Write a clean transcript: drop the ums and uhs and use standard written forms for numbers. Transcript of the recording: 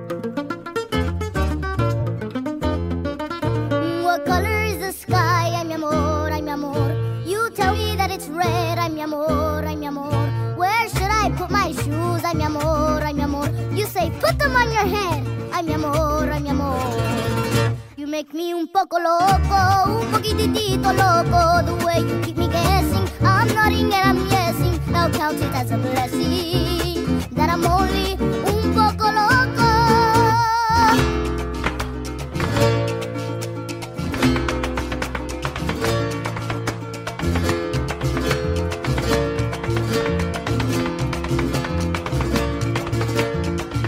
What color is the sky? Ay, mi amor, ay, mi amor. You tell me that it's red. Ay, mi amor, ay, mi amor. Where should I put my shoes? Ay, mi amor, ay, mi amor. You say put them on your head. Ay, mi amor, ay, mi amor. You make me un poco loco, un poquitito loco. The way you keep me guessing, I'm nodding and I'm yesing. I'll count it as a blessing.